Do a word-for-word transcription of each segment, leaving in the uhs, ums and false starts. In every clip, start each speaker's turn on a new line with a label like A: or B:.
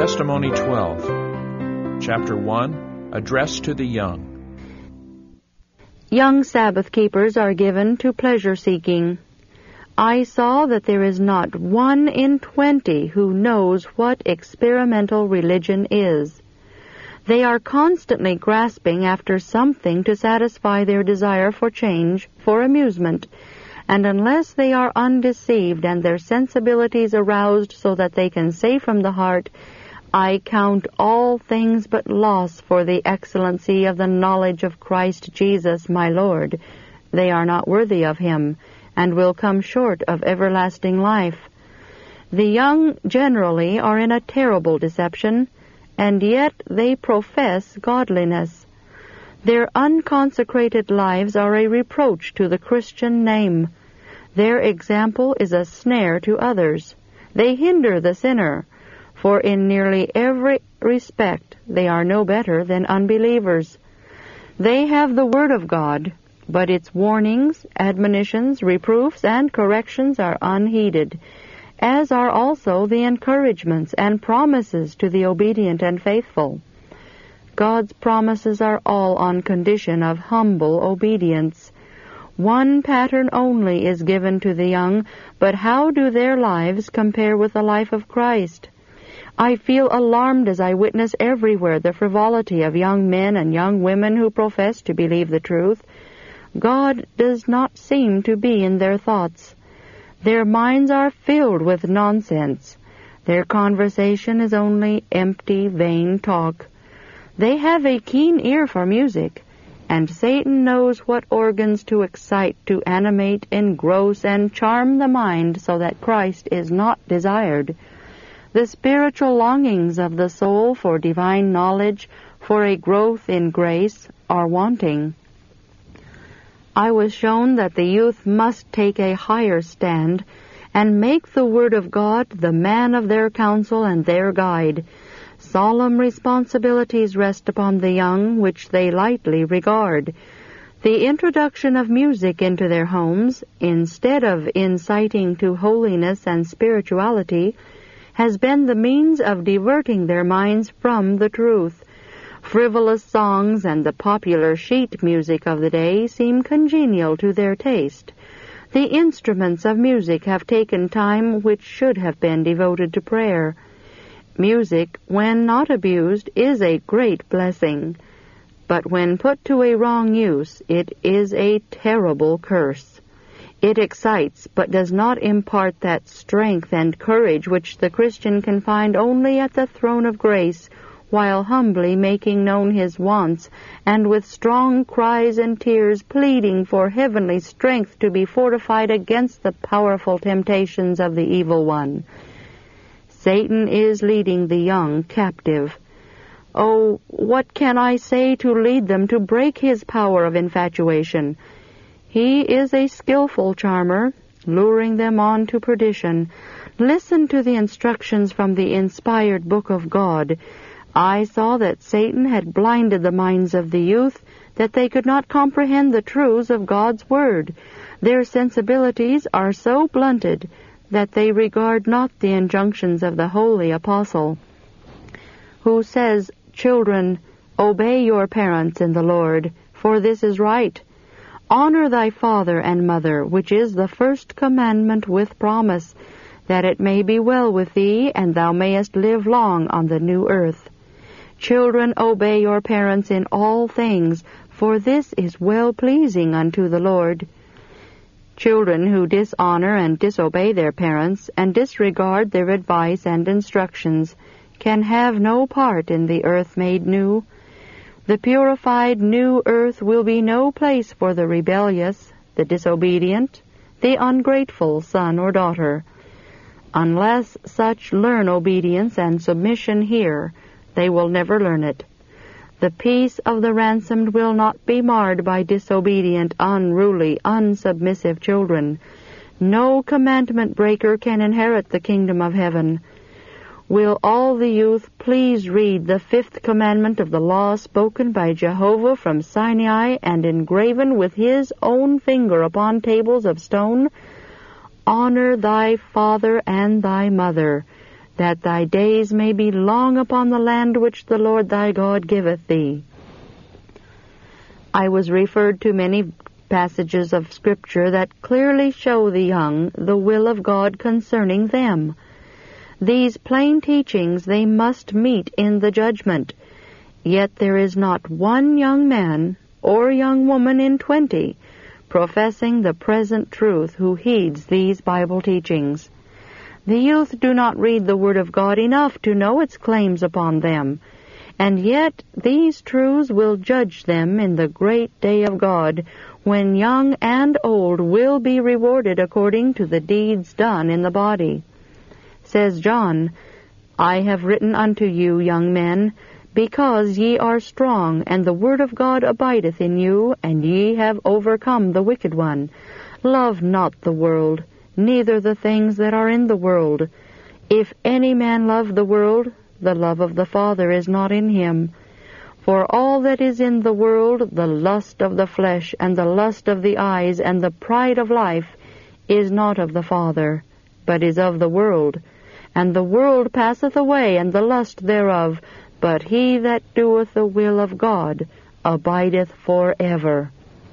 A: Testimony twelve, Chapter one, Address to the Young.
B: Young Sabbath keepers are given to pleasure-seeking. I saw that there is not one in twenty who knows what experimental religion is. They are constantly grasping after something to satisfy their desire for change, for amusement, and unless they are undeceived and their sensibilities aroused so that they can say from the heart, I count all things but loss for the excellency of the knowledge of Christ Jesus my Lord, they are not worthy of him, and will come short of everlasting life. The young generally are in a terrible deception, and yet they profess godliness. Their unconsecrated lives are a reproach to the Christian name. Their example is a snare to others. They hinder the sinner, for in nearly every respect they are no better than unbelievers. They have the Word of God, but its warnings, admonitions, reproofs, and corrections are unheeded, as are also the encouragements and promises to the obedient and faithful. God's promises are all on condition of humble obedience. One pattern only is given to the young, but how do their lives compare with the life of Christ? I feel alarmed as I witness everywhere the frivolity of young men and young women who profess to believe the truth. God does not seem to be in their thoughts. Their minds are filled with nonsense. Their conversation is only empty, vain talk. They have a keen ear for music, and Satan knows what organs to excite, to animate, engross, and charm the mind so that Christ is not desired. The spiritual longings of the soul for divine knowledge, for a growth in grace, are wanting. I was shown that the youth must take a higher stand and make the Word of God the man of their counsel and their guide. Solemn responsibilities rest upon the young, which they lightly regard. The introduction of music into their homes, instead of inciting to holiness and spirituality, has been the means of diverting their minds from the truth. Frivolous songs and the popular sheet music of the day seem congenial to their taste. The instruments of music have taken time which should have been devoted to prayer. Music, when not abused, is a great blessing, but when put to a wrong use, it is a terrible curse. It excites, but does not impart that strength and courage which the Christian can find only at the throne of grace, while humbly making known his wants, and with strong cries and tears pleading for heavenly strength to be fortified against the powerful temptations of the evil one. Satan is leading the young captive. Oh, what can I say to lead them to break his power of infatuation? He is a skillful charmer, luring them on to perdition. Listen to the instructions from the inspired book of God. I saw that Satan had blinded the minds of the youth, that they could not comprehend the truths of God's Word. Their sensibilities are so blunted that they regard not the injunctions of the holy apostle, who says, Children, obey your parents in the Lord, for this is right. Honor thy father and mother, which is the first commandment with promise, that it may be well with thee, and thou mayest live long on the new earth. Children, obey your parents in all things, for this is well-pleasing unto the Lord. Children who dishonor and disobey their parents, and disregard their advice and instructions, can have no part in the earth made new. The purified new earth will be no place for the rebellious, the disobedient, the ungrateful son or daughter. Unless such learn obedience and submission here, they will never learn it. The peace of the ransomed will not be marred by disobedient, unruly, unsubmissive children. No commandment breaker can inherit the kingdom of heaven. Will all the youth please read the fifth commandment of the law spoken by Jehovah from Sinai and engraven with his own finger upon tables of stone? Honor thy father and thy mother. that thy days may be long upon the land which the Lord thy God giveth thee. I was referred to many passages of Scripture that clearly show the young the will of God concerning them. These plain teachings they must meet in the judgment. Yet there is not one young man or young woman in twenty professing the present truth who heeds these Bible teachings. The youth do not read the Word of God enough to know its claims upon them, and yet these truths will judge them in the great day of God, when young and old will be rewarded according to the deeds done in the body. Says John, I have written unto you, young men, because ye are strong, and the word of God abideth in you, and ye have overcome the wicked one. Love not the world, neither the things that are in the world. If any man love the world, the love of the Father is not in him. For all that is in the world, the lust of the flesh, and the lust of the eyes, and the pride of life, is not of the Father, but is of the world. And the world passeth away, and the lust thereof, but he that doeth the will of God abideth forever.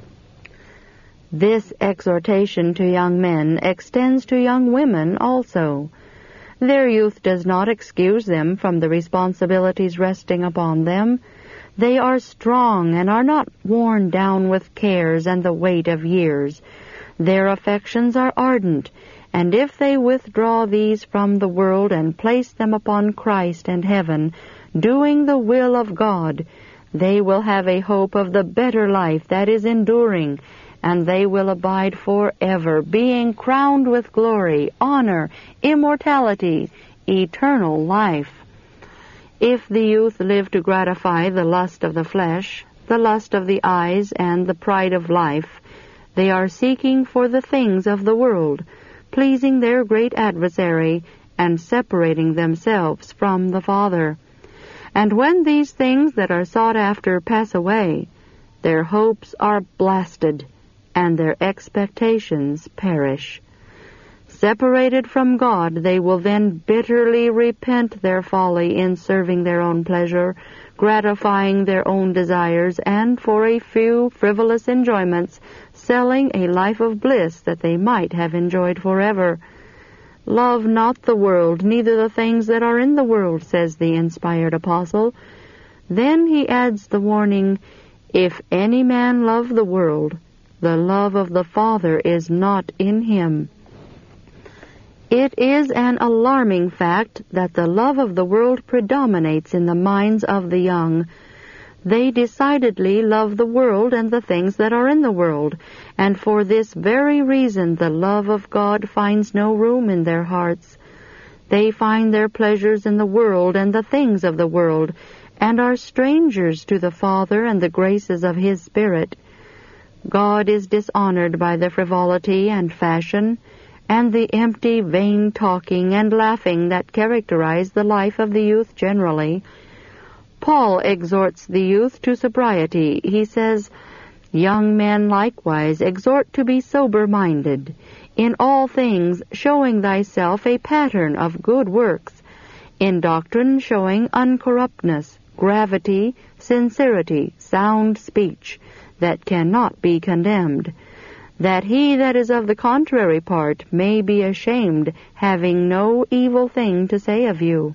B: This exhortation to young men extends to young women also. Their youth does not excuse them from the responsibilities resting upon them. They are strong and are not worn down with cares and the weight of years. Their affections are ardent, and if they withdraw these from the world and place them upon Christ and heaven, doing the will of God, they will have a hope of the better life that is enduring, and they will abide forever, being crowned with glory, honor, immortality, eternal life. If the youth live to gratify the lust of the flesh, the lust of the eyes, and the pride of life, they are seeking for the things of the world, pleasing their great adversary, and separating themselves from the Father. And when these things that are sought after pass away, their hopes are blasted, and their expectations perish. Separated from God, they will then bitterly repent their folly in serving their own pleasure, gratifying their own desires, and for a few frivolous enjoyments, selling a life of bliss that they might have enjoyed forever. Love not the world, neither the things that are in the world, says the inspired apostle. Then he adds the warning, if any man love the world, the love of the Father is not in him. It is an alarming fact that the love of the world predominates in the minds of the young. They decidedly love the world and the things that are in the world, and for this very reason the love of God finds no room in their hearts. They find their pleasures in the world and the things of the world, and are strangers to the Father and the graces of His Spirit. God is dishonored by the frivolity and fashion, and the empty, vain talking and laughing that characterize the life of the youth generally. Paul exhorts the youth to sobriety. He says, Young men likewise exhort to be sober-minded, in all things showing thyself a pattern of good works, in doctrine showing uncorruptness, gravity, sincerity, sound speech, that cannot be condemned, that he that is of the contrary part may be ashamed, having no evil thing to say of you.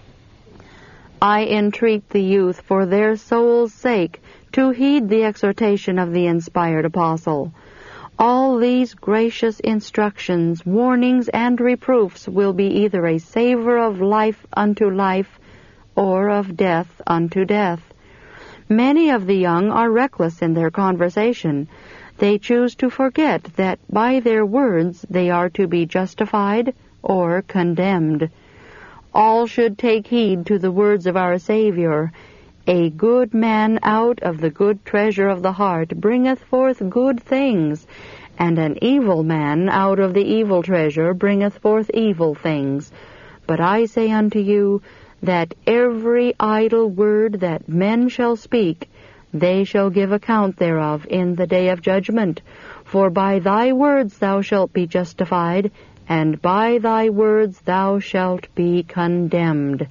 B: I entreat the youth for their soul's sake to heed the exhortation of the inspired apostle. All these gracious instructions, warnings, and reproofs will be either a savor of life unto life or of death unto death. Many of the young are reckless in their conversation. They choose to forget that by their words they are to be justified or condemned. All should take heed to the words of our Savior. A good man out of the good treasure of the heart bringeth forth good things, and an evil man out of the evil treasure bringeth forth evil things. But I say unto you, that every idle word that men shall speak, they shall give account thereof in the day of judgment. For by thy words thou shalt be justified, and by thy words thou shalt be condemned.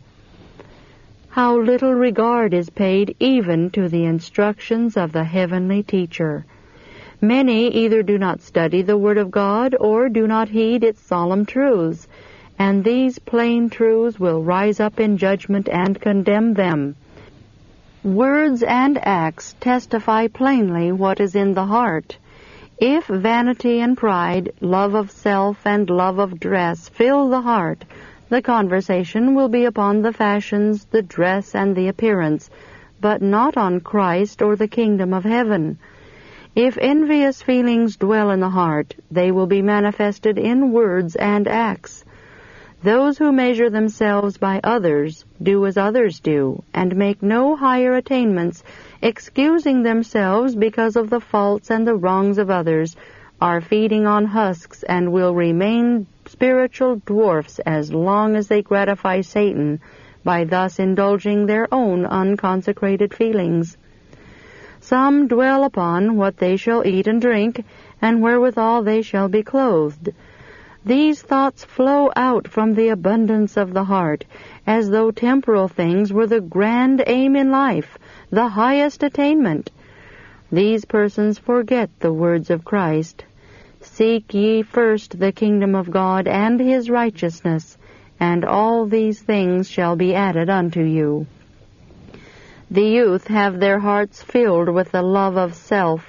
B: How little regard is paid even to the instructions of the heavenly teacher. Many either do not study the Word of God or do not heed its solemn truths, and these plain truths will rise up in judgment and condemn them. Words and acts testify plainly what is in the heart. If vanity and pride, love of self and love of dress fill the heart, the conversation will be upon the fashions, the dress, and the appearance, but not on Christ or the kingdom of heaven. If envious feelings dwell in the heart, they will be manifested in words and acts. Those who measure themselves by others do as others do, and make no higher attainments, excusing themselves because of the faults and the wrongs of others, are feeding on husks and will remain spiritual dwarfs as long as they gratify Satan by thus indulging their own unconsecrated feelings. Some dwell upon what they shall eat and drink, and wherewithal they shall be clothed. These thoughts flow out from the abundance of the heart, as though temporal things were the grand aim in life, the highest attainment. These persons forget the words of Christ. Seek ye first the kingdom of God and his righteousness, and all these things shall be added unto you. The youth have their hearts filled with the love of self.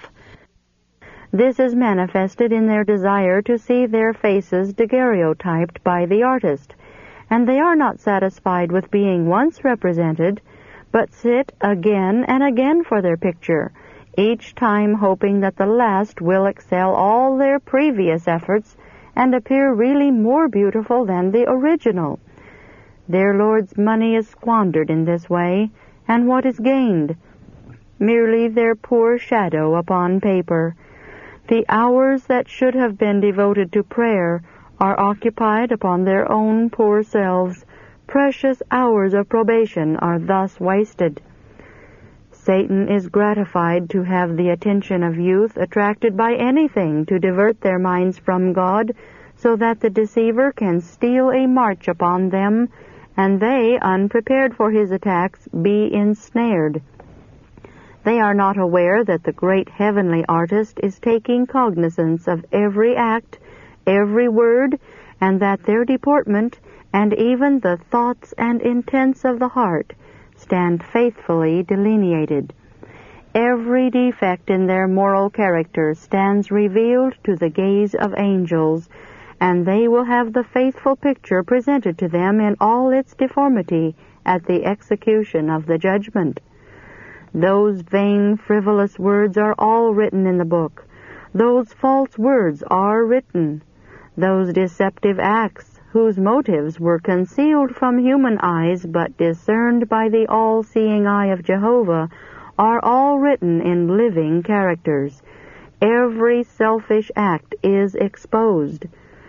B: This is manifested in their desire to see their faces daguerreotyped by the artist, and they are not satisfied with being once represented, but sit again and again for their picture, each time hoping that the last will excel all their previous efforts and appear really more beautiful than the original. Their Lord's money is squandered in this way, and what is gained? Merely their poor shadow upon paper. The hours that should have been devoted to prayer are occupied upon their own poor selves. Precious hours of probation are thus wasted. Satan is gratified to have the attention of youth attracted by anything to divert their minds from God, so that the deceiver can steal a march upon them, and they, unprepared for his attacks, be ensnared. They are not aware that the great heavenly artist is taking cognizance of every act, every word, and that their deportment, and even the thoughts and intents of the heart, stand faithfully delineated. Every defect in their moral character stands revealed to the gaze of angels, and they will have the faithful picture presented to them in all its deformity at the execution of the judgment. Those vain, frivolous words are all written in the book. Those false words are written. Those deceptive acts, whose motives were concealed from human eyes but discerned by the all-seeing eye of Jehovah, are all written in living characters. Every selfish act is exposed.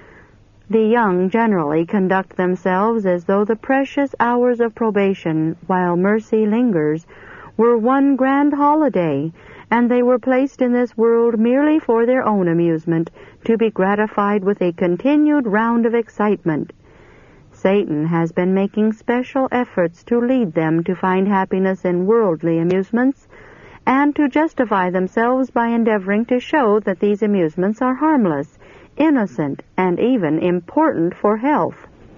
B: The young generally conduct themselves as though the precious hours of probation, while mercy lingers, were one grand holiday, and they were placed in this world merely for their own amusement, to be gratified with a continued round of excitement. Satan has been making special efforts to lead them to find happiness in worldly amusements, and to justify themselves by endeavoring to show that these amusements are harmless, innocent, and even important for health.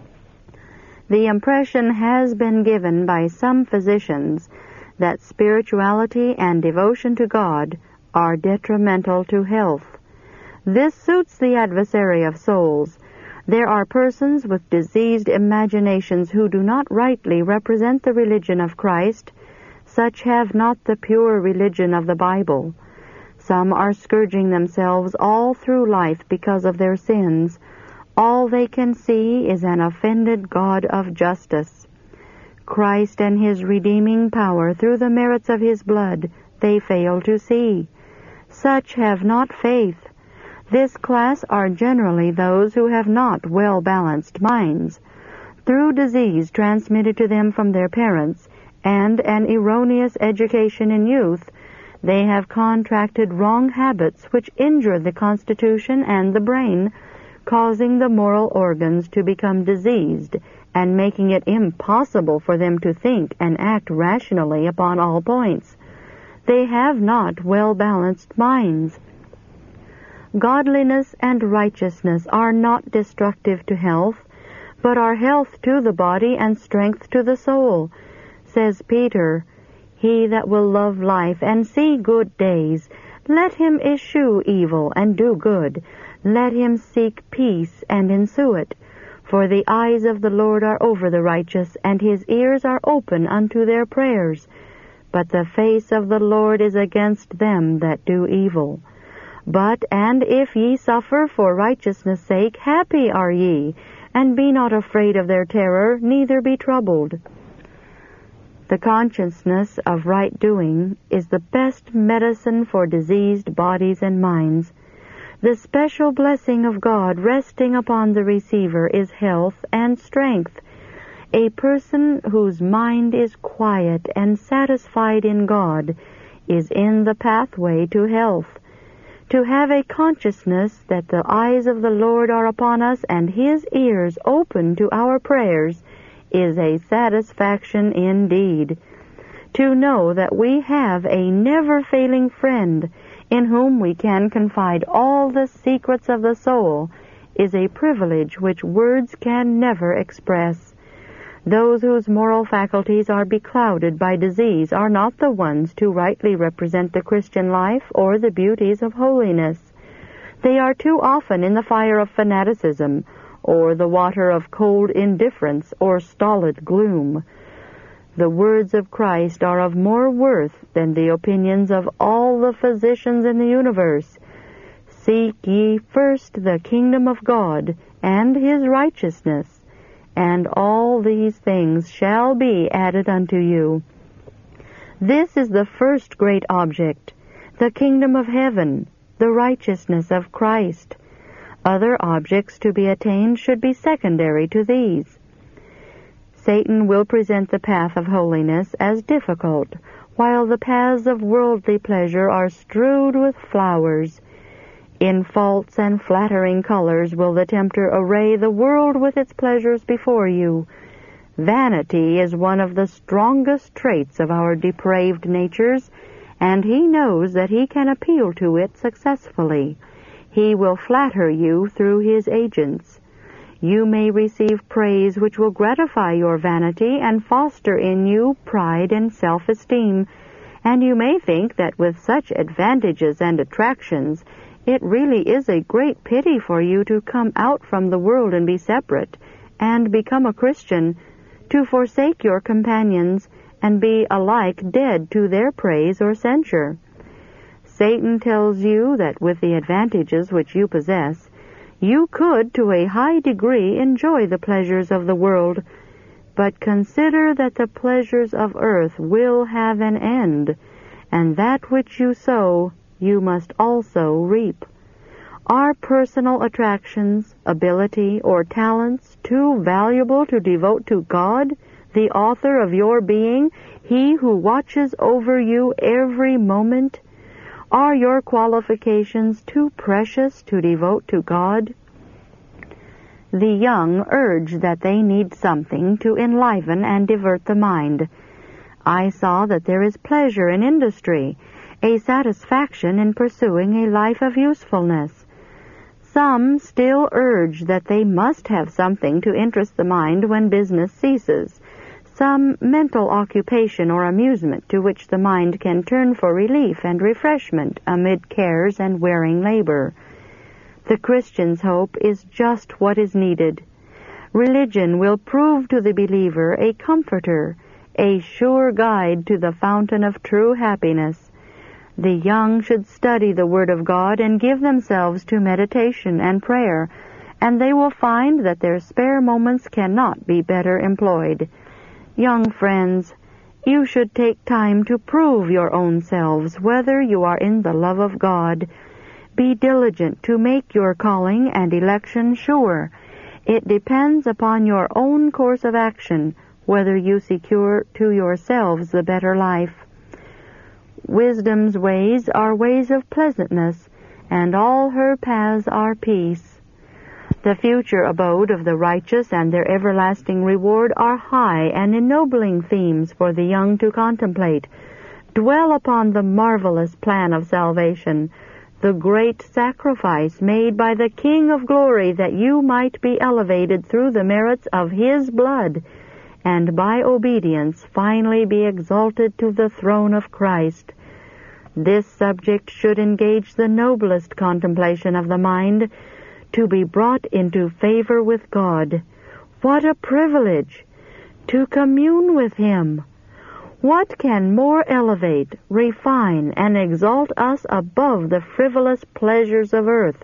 B: The impression has been given by some physicians that spirituality and devotion to God are detrimental to health. This suits the adversary of souls. There are persons with diseased imaginations who do not rightly represent the religion of Christ. Such have not the pure religion of the Bible. Some are scourging themselves all through life because of their sins. All they can see is an offended God of justice. Christ and his redeeming power through the merits of his blood they fail to see. Such have not faith. This class are generally those who have not well-balanced minds. Through disease transmitted to them from their parents and an erroneous education in youth, they have contracted wrong habits which injure the constitution and the brain, causing the moral organs to become diseased and making it impossible for them to think and act rationally upon all points. They have not well-balanced minds. Godliness and righteousness are not destructive to health, but are health to the body and strength to the soul. Says Peter, "He that will love life and see good days, let him eschew evil and do good. Let him seek peace and ensue it. For the eyes of the Lord are over the righteous, and his ears are open unto their prayers. But the face of the Lord is against them that do evil. But, and if ye suffer for righteousness' sake, happy are ye, and be not afraid of their terror, neither be troubled." The consciousness of right doing is the best medicine for diseased bodies and minds. The special blessing of God resting upon the receiver is health and strength. A person whose mind is quiet and satisfied in God is in the pathway to health. To have a consciousness that the eyes of the Lord are upon us and his ears open to our prayers is a satisfaction indeed. To know that we have a never-failing friend in whom we can confide all the secrets of the soul is a privilege which words can never express. Those whose moral faculties are beclouded by disease are not the ones to rightly represent the Christian life or the beauties of holiness. They are too often in the fire of fanaticism, or the water of cold indifference or stolid gloom. The words of Christ are of more worth than the opinions of all the physicians in the universe. "Seek ye first the kingdom of God and his righteousness, and all these things shall be added unto you." This is the first great object, the kingdom of heaven, the righteousness of Christ. Other objects to be attained should be secondary to these. Satan will present the path of holiness as difficult, while the paths of worldly pleasure are strewed with flowers. In false and flattering colors will the tempter array the world with its pleasures before you. Vanity is one of the strongest traits of our depraved natures, and he knows that he can appeal to it successfully. He will flatter you through his agents. You may receive praise which will gratify your vanity and foster in you pride and self-esteem, and you may think that with such advantages and attractions, it really is a great pity for you to come out from the world and be separate, and become a Christian, to forsake your companions, and be alike dead to their praise or censure. Satan tells you that with the advantages which you possess, you could to a high degree enjoy the pleasures of the world, but consider that the pleasures of earth will have an end, and that which you sow you must also reap. Are personal attractions, ability, or talents too valuable to devote to God, the author of your being, he who watches over you every moment? Are your qualifications too precious to devote to God? The young urge that they need something to enliven and divert the mind. I saw that there is pleasure in industry, a satisfaction in pursuing a life of usefulness. Some still urge that they must have something to interest the mind when business ceases, some mental occupation or amusement to which the mind can turn for relief and refreshment amid cares and wearing labor. The Christian's hope is just what is needed. Religion will prove to the believer a comforter, a sure guide to the fountain of true happiness. The young should study the Word of God and give themselves to meditation and prayer, and they will find that their spare moments cannot be better employed. Young friends, you should take time to prove your own selves whether you are in the love of God. Be diligent to make your calling and election sure. It depends upon your own course of action whether you secure to yourselves the better life. Wisdom's ways are ways of pleasantness, and all her paths are peace. The future abode of the righteous and their everlasting reward are high and ennobling themes for the young to contemplate. Dwell upon the marvelous plan of salvation, the great sacrifice made by the King of Glory that you might be elevated through the merits of His blood, and by obedience finally be exalted to the throne of Christ. This subject should engage the noblest contemplation of the mind, to be brought into favor with God. What a privilege! To commune with Him! What can more elevate, refine, and exalt us above the frivolous pleasures of earth?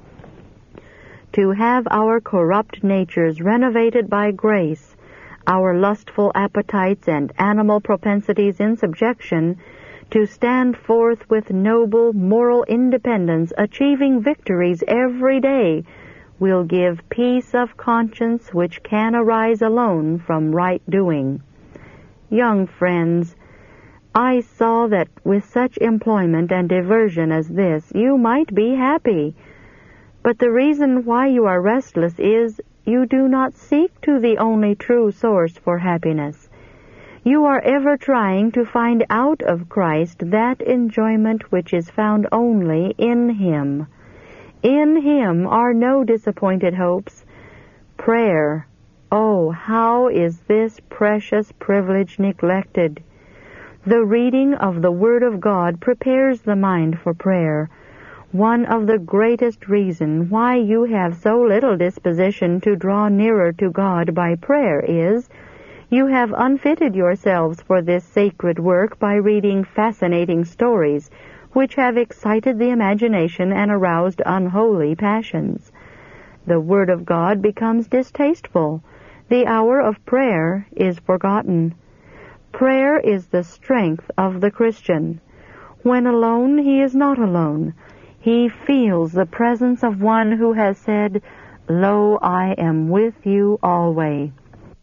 B: To have our corrupt natures renovated by grace, our lustful appetites and animal propensities in subjection, to stand forth with noble moral independence, achieving victories every day, will give peace of conscience which can arise alone from right doing. Young friends, I saw that with such employment and diversion as this, you might be happy. But the reason why you are restless is, you do not seek to the only true source for happiness. You are ever trying to find out of Christ that enjoyment which is found only in Him. In Him are no disappointed hopes. Prayer, oh, how is this precious privilege neglected? The reading of the Word of God prepares the mind for prayer. One of the greatest reasons why you have so little disposition to draw nearer to God by prayer is, you have unfitted yourselves for this sacred work by reading fascinating stories, which have excited the imagination and aroused unholy passions. The Word of God becomes distasteful. The hour of prayer is forgotten. Prayer is the strength of the Christian. When alone, he is not alone. He feels the presence of one who has said, "Lo, I am with you always."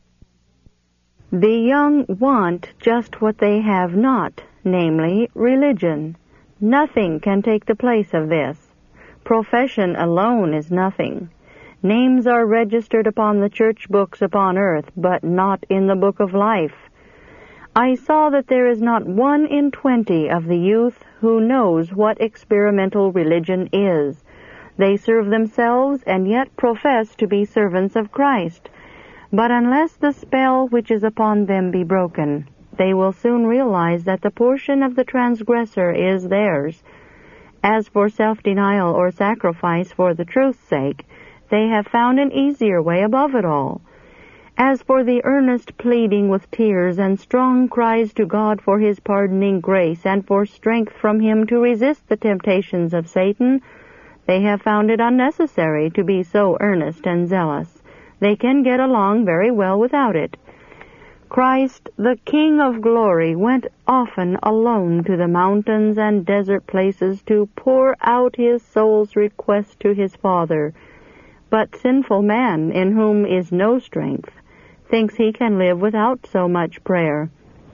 B: The young want just what they have not, namely, religion. Nothing can take the place of this. Profession alone is nothing. Names are registered upon the church books upon earth, but not in the book of life. I saw that there is not one in twenty of the youth who knows what experimental religion is. They serve themselves and yet profess to be servants of Christ. But unless the spell which is upon them be broken, they will soon realize that the portion of the transgressor is theirs. As for self-denial or sacrifice for the truth's sake, they have found an easier way above it all. As for the earnest pleading with tears and strong cries to God for His pardoning grace and for strength from Him to resist the temptations of Satan, they have found it unnecessary to be so earnest and zealous. They can get along very well without it. Christ, the King of Glory, went often alone to the mountains and desert places to pour out His soul's request to His Father. But sinful man, in whom is no strength, thinks he can live without so much prayer.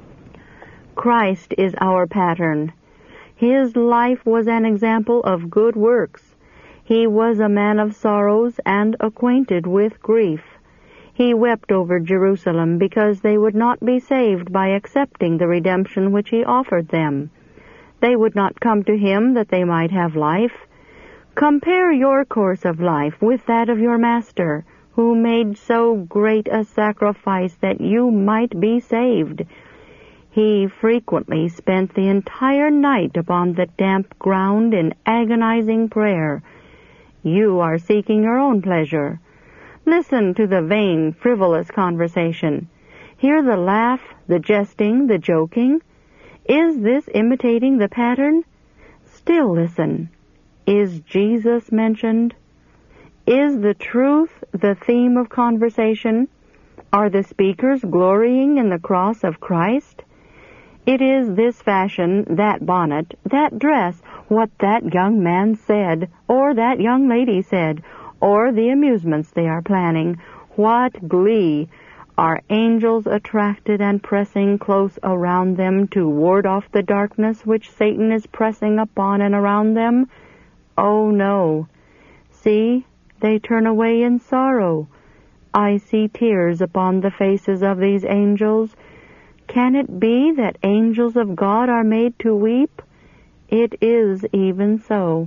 B: Christ is our pattern. His life was an example of good works. He was a man of sorrows and acquainted with grief. He wept over Jerusalem because they would not be saved by accepting the redemption which He offered them. They would not come to Him that they might have life. Compare your course of life with that of your Master, who made so great a sacrifice that you might be saved. He frequently spent the entire night upon the damp ground in agonizing prayer. You are seeking your own pleasure. Listen to the vain, frivolous conversation. Hear the laugh, the jesting, the joking. Is this imitating the pattern? Still listen. Is Jesus mentioned? Is the truth the theme of conversation? Are the speakers glorying in the cross of Christ? It is this fashion, that bonnet, that dress, what that young man said, or that young lady said, or the amusements they are planning. What glee! Are angels attracted and pressing close around them to ward off the darkness which Satan is pressing upon and around them? Oh, no. See, they turn away in sorrow. I see tears upon the faces of these angels. Can it be that angels of God are made to weep? It is even so.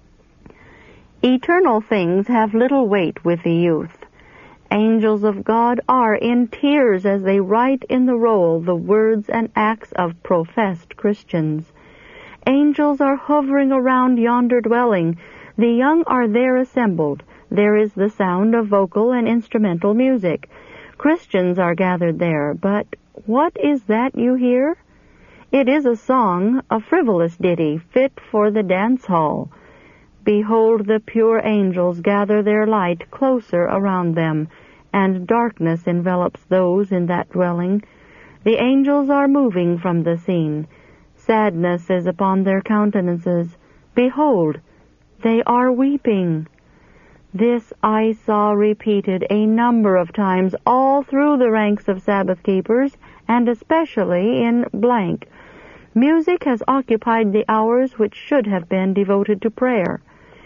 B: Eternal things have little weight with the youth. Angels of God are in tears as they write in the roll the words and acts of professed Christians. Angels are hovering around yonder dwelling. The young are there assembled. There is the sound of vocal and instrumental music. Christians are gathered there, but what is that you hear? It is a song, a frivolous ditty, fit for the dance hall. Behold, the pure angels gather their light closer around them, and darkness envelops those in that dwelling. The angels are moving from the scene. Sadness is upon their countenances. Behold, they are weeping. This I saw repeated a number of times all through the ranks of Sabbath keepers, and especially in blank. Music has occupied the hours which should have been devoted to prayer.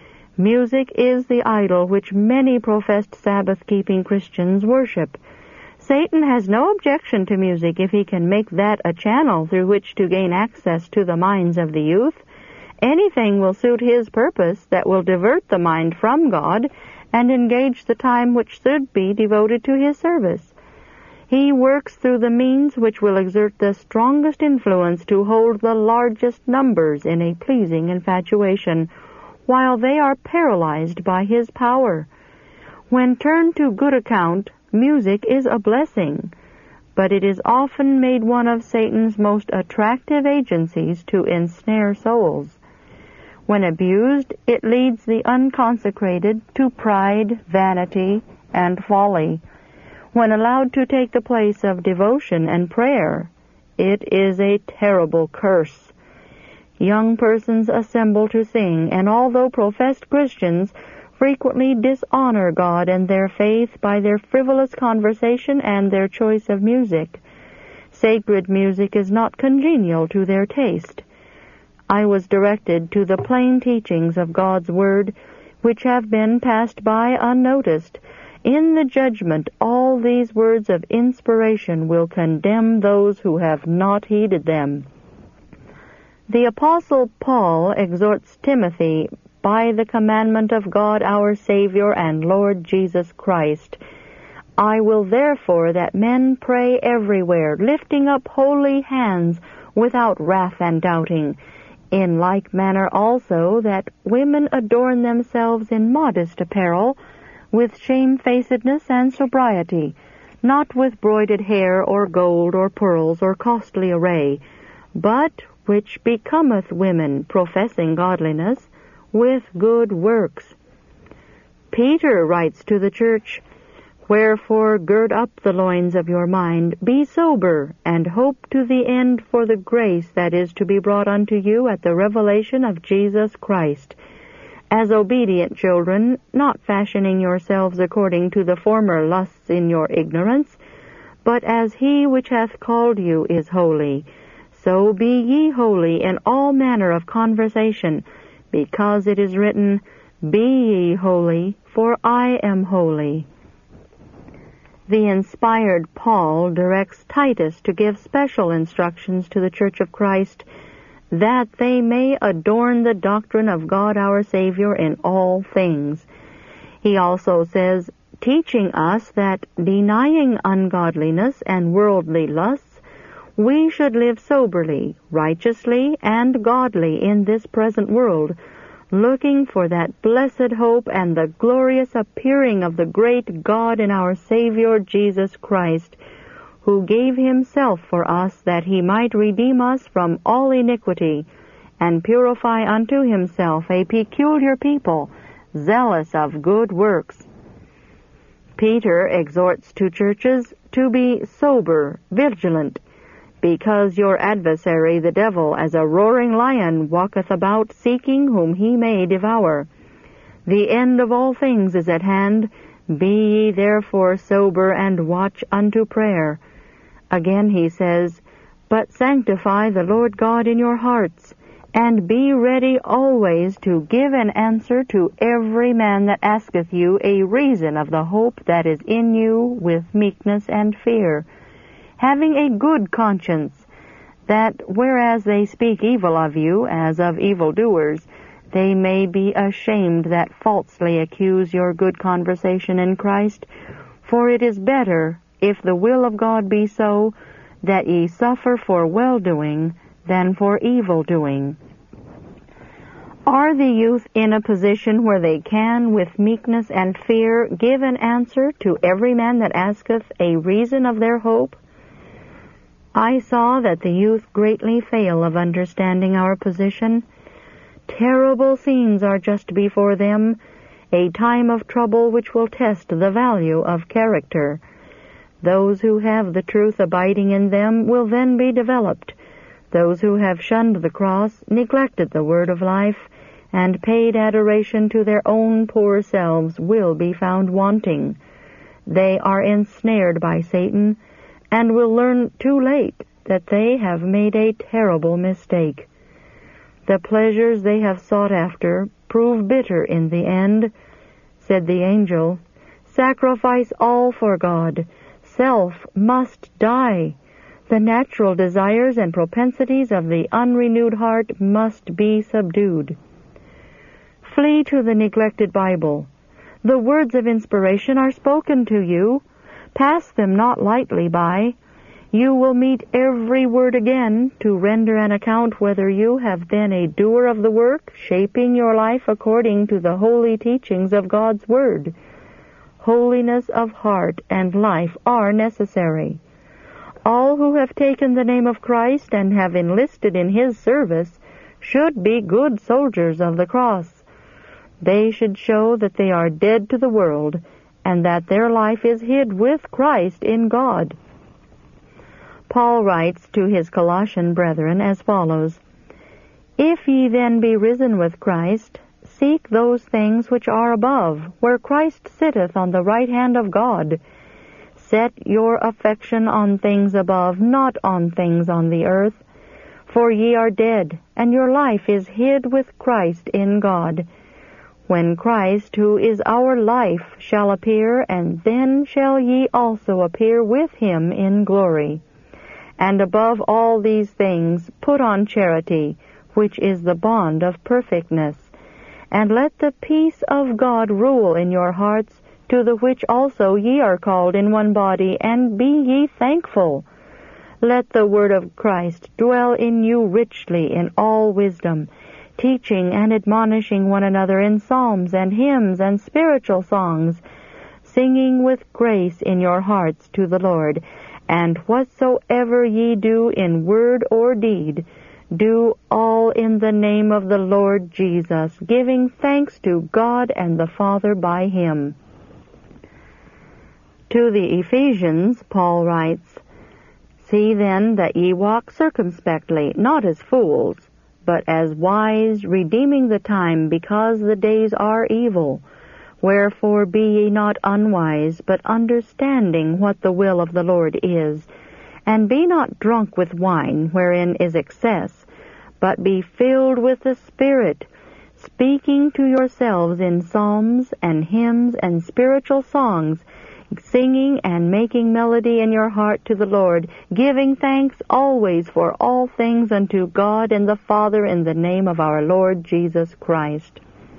B: Music is the idol which many professed Sabbath-keeping Christians worship. Satan has no objection to music if he can make that a channel through which to gain access to the minds of the youth. Anything will suit his purpose that will divert the mind from God and engage the time which should be devoted to his service. He works through the means which will exert the strongest influence to hold the largest numbers in a pleasing infatuation, while they are paralyzed by his power. When turned to good account, music is a blessing, but it is often made one of Satan's most attractive agencies to ensnare souls. When abused, it leads the unconsecrated to pride, vanity, and folly. When allowed to take the place of devotion and prayer, it is a terrible curse. Young persons assemble to sing, and although professed Christians frequently dishonor God and their faith by their frivolous conversation and their choice of music, sacred music is not congenial to their taste. I was directed to the plain teachings of God's Word, which have been passed by unnoticed. In the judgment, all these words of inspiration will condemn those who have not heeded them. The Apostle Paul exhorts Timothy by the commandment of God our Savior and Lord Jesus Christ. I will therefore that men pray everywhere, lifting up holy hands without wrath and doubting. In like manner also that women adorn themselves in modest apparel, with shamefacedness and sobriety, not with broided hair or gold or pearls or costly array, but which becometh women professing godliness, with good works. Peter writes to the church, Wherefore gird up the loins of your mind, be sober, and hope to the end for the grace that is to be brought unto you at the revelation of Jesus Christ. As obedient children, not fashioning yourselves according to the former lusts in your ignorance, but as he which hath called you is holy, so be ye holy in all manner of conversation, because it is written, Be ye holy, for I am holy. The inspired Paul directs Titus to give special instructions to the Church of Christ, that they may adorn the doctrine of God our Savior in all things. He also says, teaching us that, denying ungodliness and worldly lusts, we should live soberly, righteously, and godly in this present world, looking for that blessed hope and the glorious appearing of the great God and our Savior Jesus Christ, who gave himself for us that he might redeem us from all iniquity, and purify unto himself a peculiar people, zealous of good works. Peter exhorts two churches to be sober, vigilant, because your adversary the devil as a roaring lion walketh about, seeking whom he may devour. The end of all things is at hand. Be ye therefore sober, and watch unto prayer. Again he says, But sanctify the Lord God in your hearts, And be ready always to give an answer to every man that asketh you a reason of the hope that is in you with meekness and fear, having a good conscience, that whereas they speak evil of you as of evildoers, they may be ashamed that falsely accuse your good conversation in Christ. For it is better, if the will of God be so, that ye suffer for well-doing than for evil-doing. Are the youth in a position where they can, with meekness and fear, give an answer to every man that asketh a reason of their hope? I saw that the youth greatly fail of understanding our position. Terrible scenes are just before them, a time of trouble which will test the value of character. Those who have the truth abiding in them will then be developed. Those who have shunned the cross, neglected the word of life, and paid adoration to their own poor selves will be found wanting. They are ensnared by Satan, and will learn too late that they have made a terrible mistake. The pleasures they have sought after prove bitter in the end. Said the angel, "Sacrifice all for God. Self must die. The natural desires and propensities of the unrenewed heart must be subdued." Flee to the neglected Bible. The words of inspiration are spoken to you. Pass them not lightly by. You will meet every word again to render an account whether you have been a doer of the work, shaping your life according to the holy teachings of God's Word. Holiness of heart and life are necessary. All who have taken the name of Christ and have enlisted in His service should be good soldiers of the cross. They should show that they are dead to the world, and that their life is hid with Christ in God. Paul writes to his Colossian brethren as follows, "If ye then be risen with Christ, seek those things which are above, where Christ sitteth on the right hand of God. Set your affection on things above, not on things on the earth. For ye are dead, and your life is hid with Christ in God. When Christ, who is our life, shall appear, and then shall ye also appear with him in glory. And above all these things put on charity, which is the bond of perfectness. And let the peace of God rule in your hearts, to the which also ye are called in one body, and be ye thankful. Let the word of Christ dwell in you richly in all wisdom, teaching and admonishing one another in psalms and hymns and spiritual songs, singing with grace in your hearts to the Lord. And whatsoever ye do in word or deed, do all in the name of the Lord Jesus, giving thanks to God and the Father by him." To the Ephesians, Paul writes, "See then that ye walk circumspectly, not as fools, but as wise, redeeming the time, because the days are evil. Wherefore be ye not unwise, but understanding what the will of the Lord is. And be not drunk with wine, wherein is excess, but be filled with the Spirit, speaking to yourselves in psalms and hymns and spiritual songs, singing and making melody in your heart to the Lord, giving thanks always for all things unto God and the Father in the name of our Lord Jesus Christ."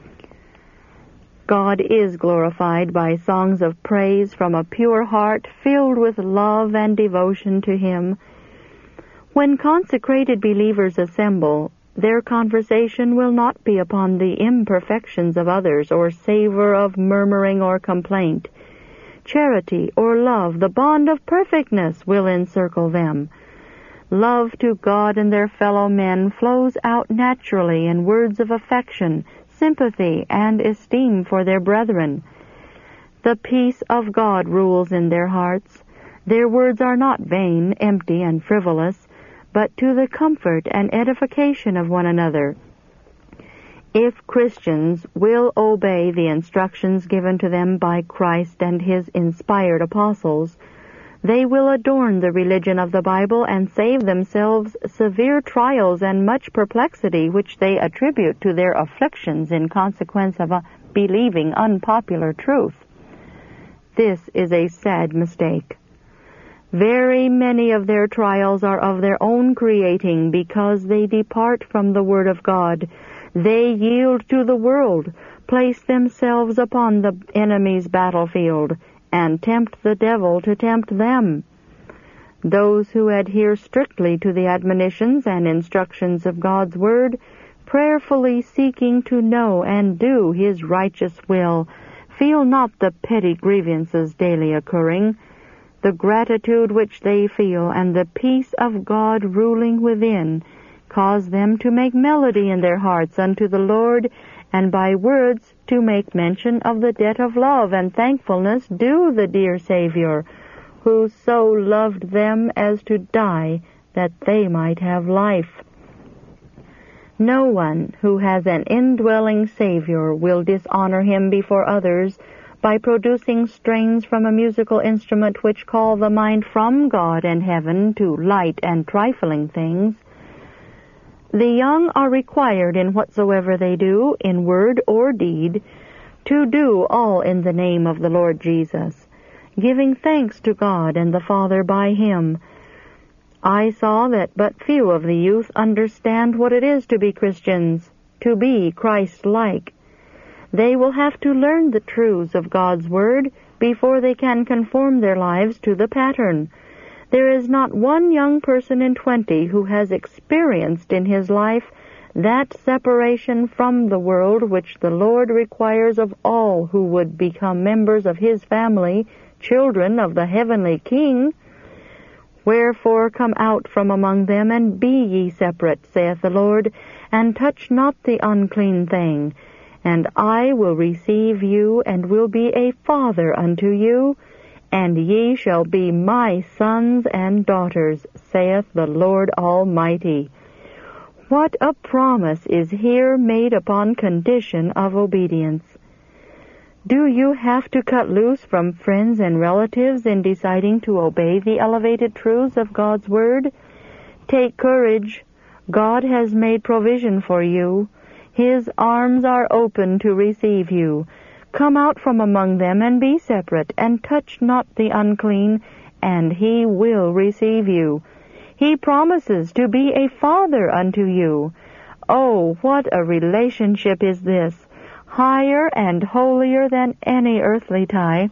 B: God is glorified by songs of praise from a pure heart filled with love and devotion to Him. When consecrated believers assemble, their conversation will not be upon the imperfections of others or savor of murmuring or complaint. Charity or love, the bond of perfectness, will encircle them. Love to God and their fellow men flows out naturally in words of affection, sympathy, and esteem for their brethren. The peace of God rules in their hearts. Their words are not vain, empty, and frivolous, but to the comfort and edification of one another. If Christians will obey the instructions given to them by Christ and His inspired apostles, They will adorn the religion of the Bible and save themselves severe trials and much perplexity which they attribute to their afflictions in consequence of a believing unpopular truth. This is a sad mistake. Very many of their trials are of their own creating because they depart from the Word of God. They yield to the world, place themselves upon the enemy's battlefield, and tempt the devil to tempt them. Those who adhere strictly to the admonitions and instructions of God's Word, prayerfully seeking to know and do His righteous will, feel not the petty grievances daily occurring. The gratitude which they feel and the peace of God ruling within cause them to make melody in their hearts unto the Lord, and by words to make mention of the debt of love and thankfulness due the dear Savior, who so loved them as to die that they might have life. No one who has an indwelling Savior will dishonor Him before others by producing strains from a musical instrument which call the mind from God and heaven to light and trifling things. The young are required in whatsoever they do, in word or deed, to do all in the name of the Lord Jesus, giving thanks to God and the Father by Him. I saw that but few of the youth understand what it is to be Christians, to be Christ-like. They will have to learn the truths of God's Word before they can conform their lives to the pattern. There is not one young person in twenty who has experienced in his life that separation from the world which the Lord requires of all who would become members of His family, children of the heavenly King. Wherefore come out from among them, and be ye separate, saith the Lord, and touch not the unclean thing. And I will receive you, and will be a father unto you, and ye shall be my sons and daughters, saith the Lord Almighty. What a promise is here made upon condition of obedience. Do you have to cut loose from friends and relatives in deciding to obey the elevated truths of God's Word? Take courage. God has made provision for you. His arms are open to receive you. Come out from among them and be separate, and touch not the unclean, and He will receive you. He promises to be a father unto you. Oh, what a relationship is this, higher and holier than any earthly tie.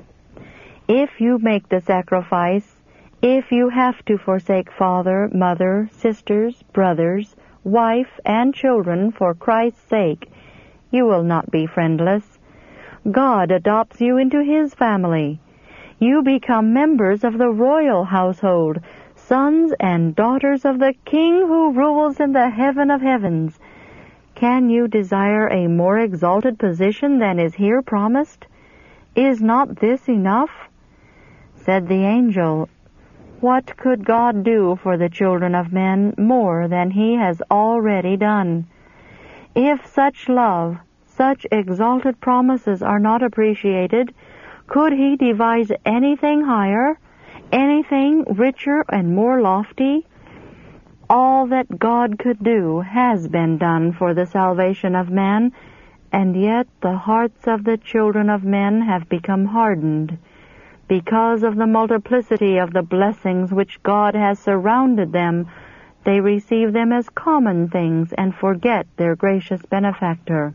B: If you make the sacrifice, if you have to forsake father, mother, sisters, brothers, wife, and children for Christ's sake, you will not be friendless. God adopts you into His family. You become members of the royal household, sons and daughters of the King who rules in the heaven of heavens. Can you desire a more exalted position than is here promised? Is not this enough? Said the angel, what could God do for the children of men more than He has already done? If such love, such exalted promises are not appreciated, could He devise anything higher, anything richer and more lofty? All that God could do has been done for the salvation of man, and yet the hearts of the children of men have become hardened. Because of the multiplicity of the blessings which God has surrounded them, they receive them as common things and forget their gracious benefactor.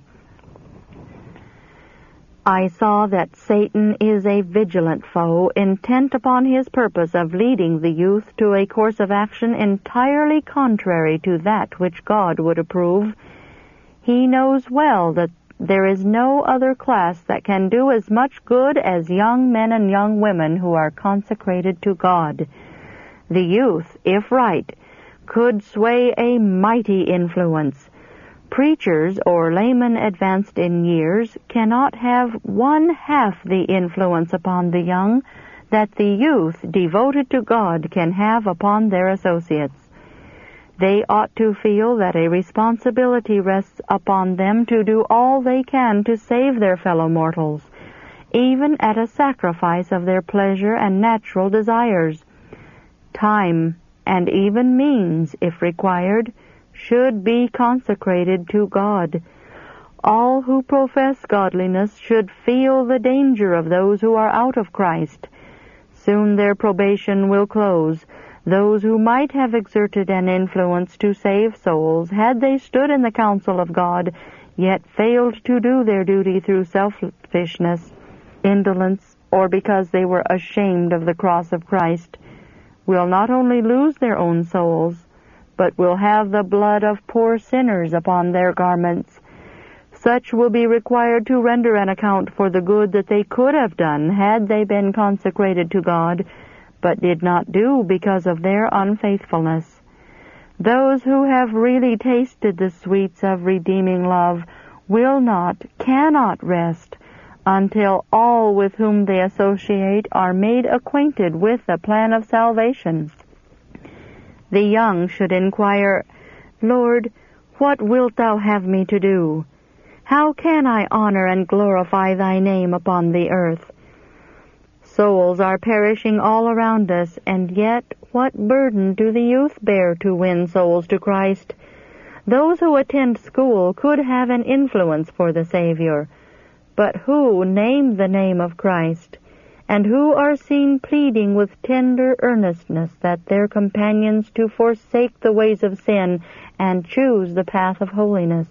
B: I saw that Satan is a vigilant foe, intent upon his purpose of leading the youth to a course of action entirely contrary to that which God would approve. He knows well that there is no other class that can do as much good as young men and young women who are consecrated to God. The youth, if right, could sway a mighty influence. Preachers or laymen advanced in years cannot have one half the influence upon the young that the youth devoted to God can have upon their associates. They ought to feel that a responsibility rests upon them to do all they can to save their fellow mortals. even at a sacrifice of their pleasure and natural desires. Time, and even means, if required, should be consecrated to God. All who profess godliness should feel the danger of those who are out of Christ. Soon their probation will close. Those who might have exerted an influence to save souls, had they stood in the counsel of God, yet failed to do their duty through selfishness, indolence, or because they were ashamed of the cross of Christ, will not only lose their own souls, but will have the blood of poor sinners upon their garments. Such will be required to render an account for the good that they could have done had they been consecrated to God, but did not do because of their unfaithfulness. Those who have really tasted the sweets of redeeming love will not, cannot rest until all with whom they associate are made acquainted with the plan of salvation. The young should inquire, Lord, what wilt thou have me to do? How can I honor and glorify thy name upon the earth? Souls are perishing all around us, and yet what burden do the youth bear to win souls to Christ? Those who attend school could have an influence for the Savior, but who name the name of Christ, and who are seen pleading with tender earnestness that their companions to forsake the ways of sin and choose the path of holiness?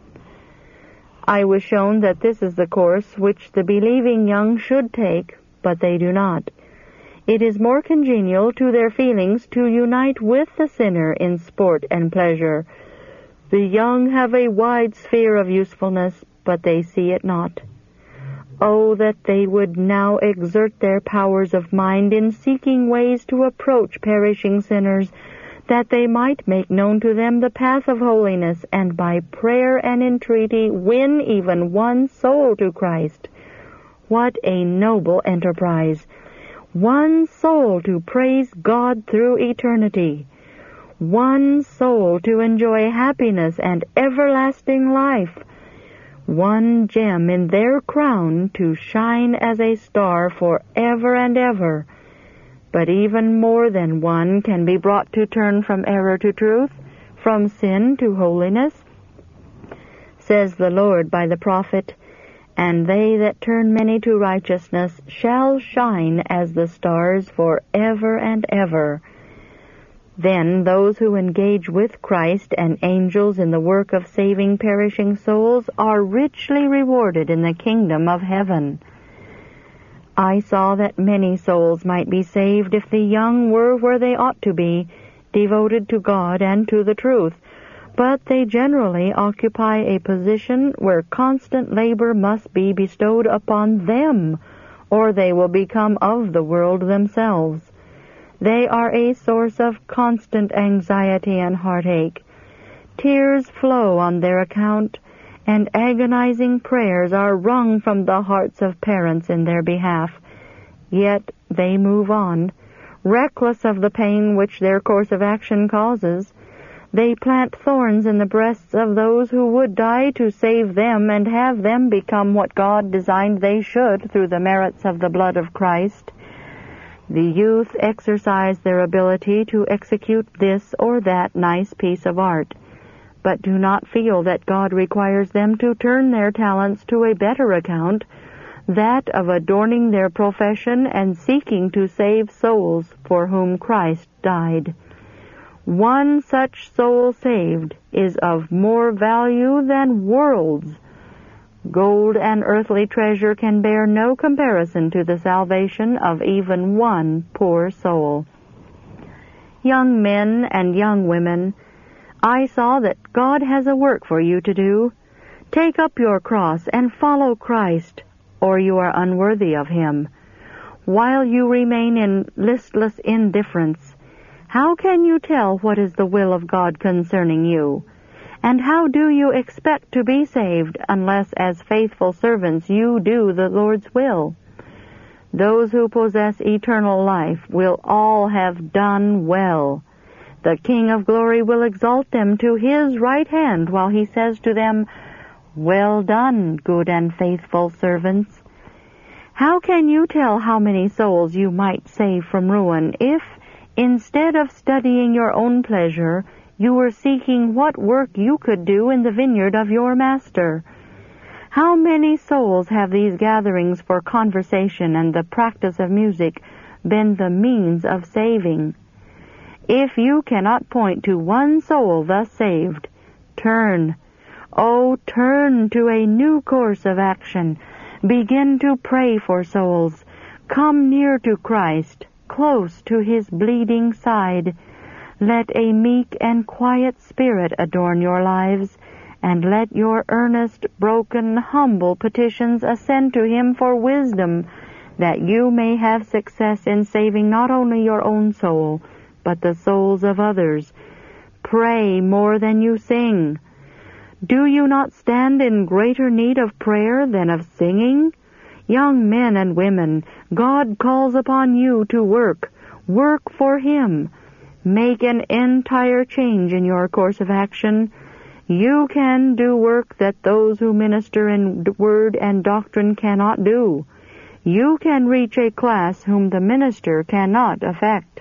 B: I was shown that this is the course which the believing young should take, but they do not. It is more congenial to their feelings to unite with the sinner in sport and pleasure. The young have a wide sphere of usefulness, but they see it not. Oh, that they would now exert their powers of mind in seeking ways to approach perishing sinners, that they might make known to them the path of holiness, and by prayer and entreaty win even one soul to Christ. What a noble enterprise! One soul to praise God through eternity. One soul to enjoy happiness and everlasting life. One gem in their crown to shine as a star forever and ever. But even more than one can be brought to turn from error to truth, from sin to holiness. Says the Lord by the prophet, And they that turn many to righteousness shall shine as the stars forever and ever. Then those who engage with Christ and angels in the work of saving perishing souls are richly rewarded in the kingdom of heaven. I saw that many souls might be saved if the young were where they ought to be, devoted to God and to the truth, but they generally occupy a position where constant labor must be bestowed upon them, or they will become of the world themselves. They are a source of constant anxiety and heartache. Tears flow on their account, and agonizing prayers are wrung from the hearts of parents in their behalf. Yet they move on, reckless of the pain which their course of action causes. They plant thorns in the breasts of those who would die to save them and have them become what God designed they should through the merits of the blood of Christ. The youth exercise their ability to execute this or that nice piece of art, but do not feel that God requires them to turn their talents to a better account, that of adorning their profession and seeking to save souls for whom Christ died. One such soul saved is of more value than worlds. Gold and earthly treasure can bear no comparison to the salvation of even one poor soul. Young men and young women, I saw that God has a work for you to do. Take up your cross and follow Christ, or you are unworthy of Him. While you remain in listless indifference, how can you tell what is the will of God concerning you? And how do you expect to be saved unless as faithful servants you do the Lord's will? Those who possess eternal life will all have done well. The King of glory will exalt them to His right hand while He says to them, Well done, good and faithful servants. How can you tell how many souls you might save from ruin if, instead of studying your own pleasure, you were seeking what work you could do in the vineyard of your Master? How many souls have these gatherings for conversation and the practice of music been the means of saving? If you cannot point to one soul thus saved, turn, oh, turn to a new course of action. Begin to pray for souls. Come near to Christ, close to his bleeding side. Let a meek and quiet spirit adorn your lives, and let your earnest, broken, humble petitions ascend to him for wisdom, that you may have success in saving not only your own soul, but the souls of others. Pray more than you sing. Do you not stand in greater need of prayer than of singing? Young men and women, God calls upon you to work. Work for him. Make an entire change in your course of action. You can do work that those who minister in word and doctrine cannot do. You can reach a class whom the minister cannot affect.